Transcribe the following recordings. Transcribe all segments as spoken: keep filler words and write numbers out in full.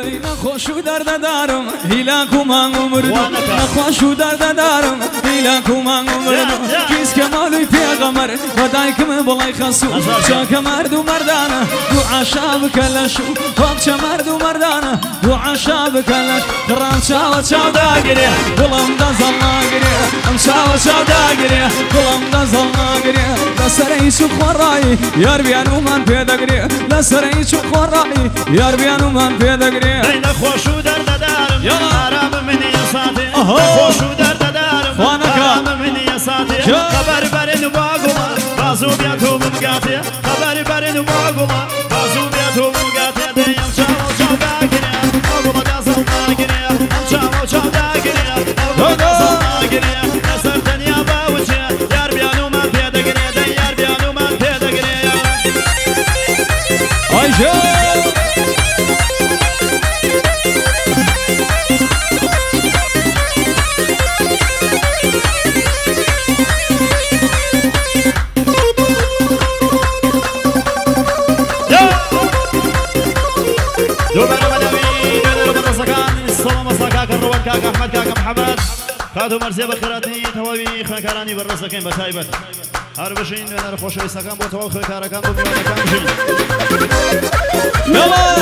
نخوش و درد دارم هیلاک و من عمردم نخوش و درد دارم هیلاک و من عمردم کیس که مالوی پیغمبر و دایکم بلای خسو چاک مرد و مردانه دو عشاب کلشو خواب چه مرد و مردانه دو عشاب کلش درام چاو چاو داگیره دلم دا زلنا گیره ام چاو چاو داگیره دلم دا زلنا گیره لسر ایچو خورایی یار بیانو من پیدا گیره لسر ایچو خورایی یار بیانو من پیدا گیره نخوش و درد دارم آرام منی ساتی نخوش و درد دارم آرام منی ساتی خبر برین باگوما بازو بیا تو مگاتی خبر برین باگوما بازو بیا تو مگاتی دیم چاو چاو داگیره باگوما دازم ناگیره چاو چاو داگیره باگوما دازم ناگیره نصر دنیا باوچه یار بیانو من پیدا گیره دی یار بیانو من پیدا گیره آیجا كاك أحمد كاك محمد كادو مرزي بخيراتني توابي خنكراني برسكين بتايبت هربشين أنا خوش بسكان بتواب خنكركان بميوان كامشين يلا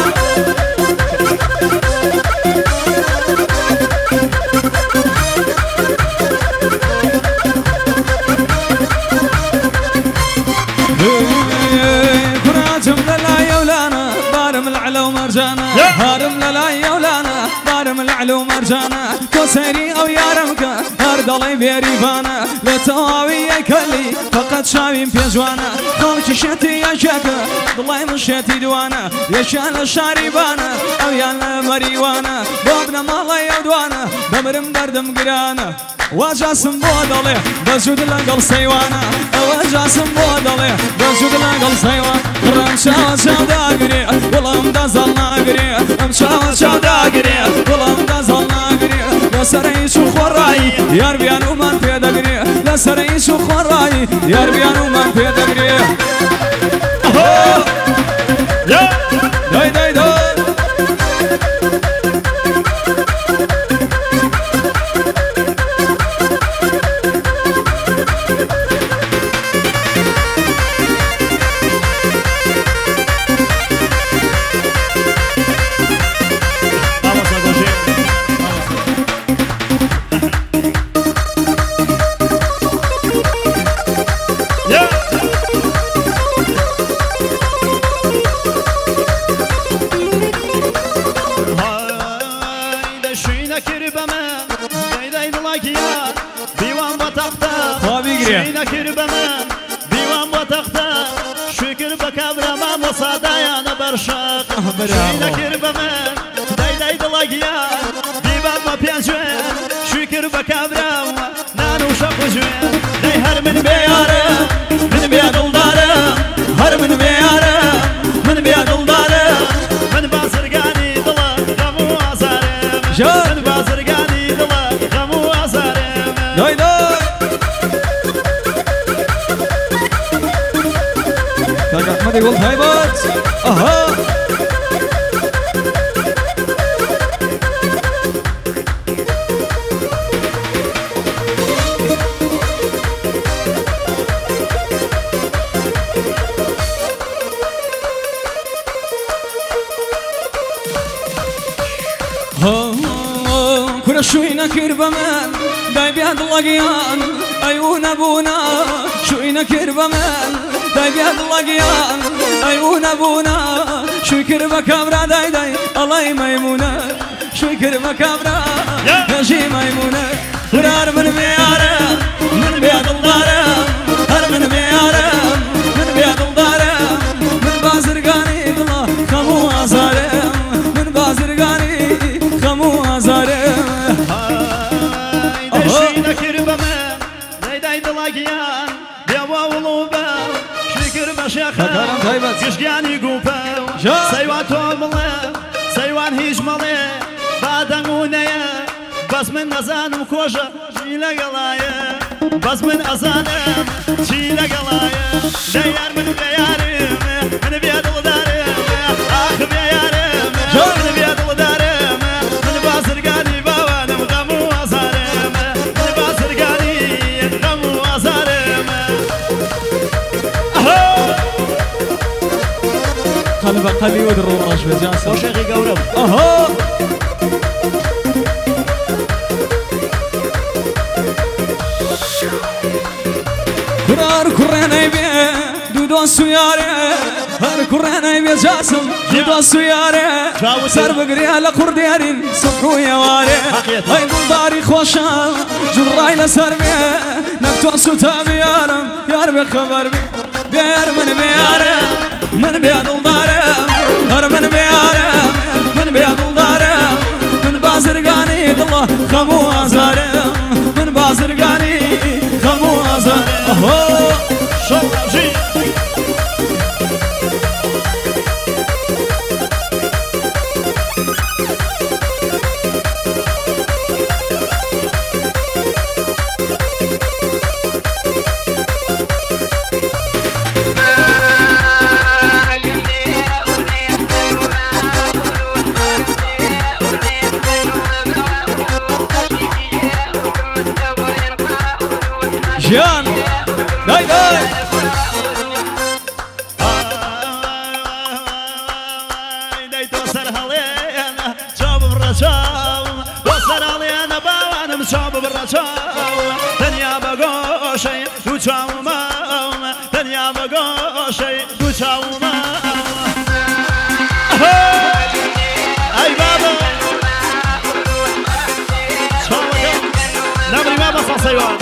كراجم للا يولانا بارم العلو مرجانا هارم للا يولانا بارم العلو مرجانا كسري او يارمك هردلي بيريفانا لتواوي كلي فقط شاوين بيجوانا خالك شتي يا شكا ضلي مشيتي دوانا يشان الشاربانا او يانا مريوانا بابنا مالا يودوانا بمرم دردم قرانا واجاسم بودلي بجود لنقل سيوانا واجاسم بودلي بجود لنقل سيوانا رم شاو شاو داقري والله مدازلنا قري ام شاو شاو داقري والله مدازلنا قري لسرعيش وخوراي يار بيانو من بيدا قري لسرعيش وخوراي يار بيانو من بيدا قري داي داي داي شكر بمن داي داي دلاقيا ديبا ما بيانجوين شكر بكابرا نانو شاقو جوين داي هر من بيارا من بياد الدارا هر من بيارا من بياد الدارا من بازرقاني دلا غمو عزارم من بازرقاني دلا غمو عزارم داي داي كاك أحمد يقول هايبات أها شوي نكر بمن داي بياد لقيان أيون أبونا شوي نكر بمن داي بياد لقيان أيون أبونا شوي كربا كامرا داي داي الله ميمونة شوي كربا كامرا يجي ميمونة قرار من بيارة من بياد الدارة هر من بيارة من بياد الدارة من بازرقاني بالله خمو عزارم من بازرقاني خمو عزارم كشجاني قوبا سيوان تومله سيوان هيج مله بعدنونيا بس من أذانم كوجا شيلا قلايا بس من أذانم شيلا قلايا ديار من ديارم من بيد الدارم آخ بيارم من بيد الدارم هوليود الروراش بجاسم وشيخي قورب اها كرار كرينا يبي دودو سيارة هر كرينا يبي جاسم دودو سيارة سر بقري على قرديرين صبحو يواري هاي داري خوشا جراي لسر بي نكتو سوتا بيارم يار بخبر بي بيار من بيارم من بيادل دارم هر من بيارم من بيادل دارم من بازرقاني الله خمو ازارم من بازرقاني خمو ازارم اهو شوجي جيان داي داي داي توصل هالينا شوب بالرشاو وصل هالينا باوانم شوب بالرشاو دنيا بقوشي وشاو ماوم دنيا بقوشي وشاو ماوم اي بابا شوب نمري ما بصل سيوان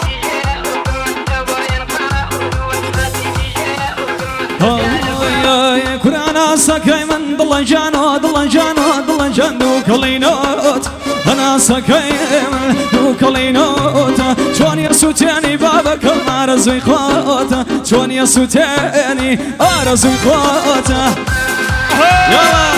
كرانا سكاي من ضل جانو ضل جانو ضل جانو كلينوت انا سكاي من كلينوت شلون يا سوتاني بابك ارزوي خوت شلون يا سوتاني ارزوي خوت يلا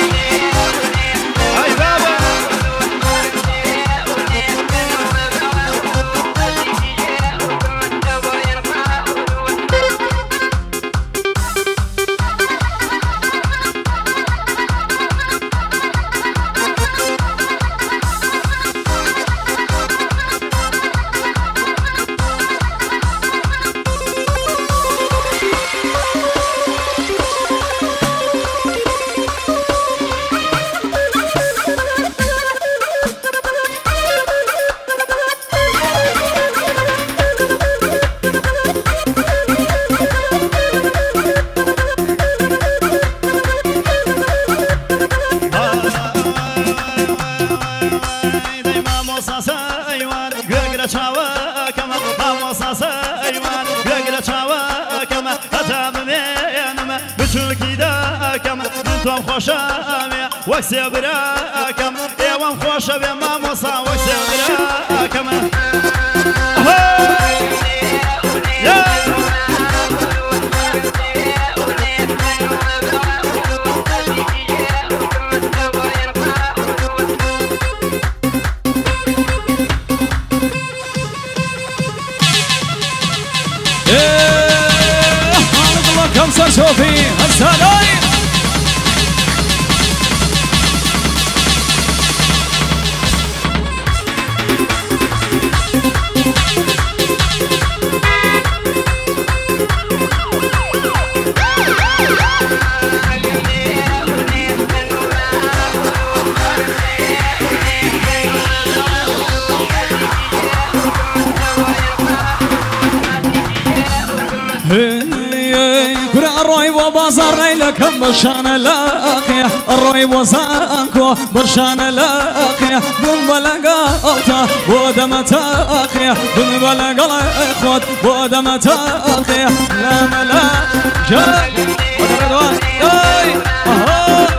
وكسي براكم ايوان خوش بما موسى وكسي براكم ايه الله كم صار شوفي السلايم الروي وبازار ليلك برشان لاقيا الروي وزانكو برشان لاقيا دون بلقاطا ودم تاقيا دون بلقا اخوات ودم تاقيا لا ملا جاي ودردوان جاي اها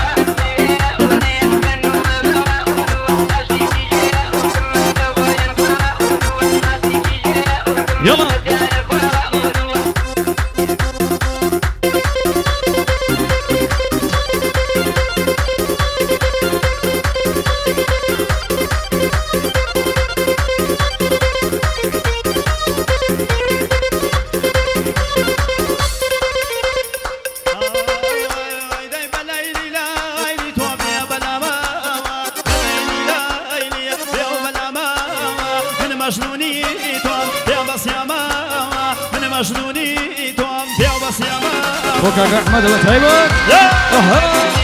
يلا مجنوني توم يا بس يا ماما من مجنوني توم يا بس يا ماما وكاك احمد وتهيبك.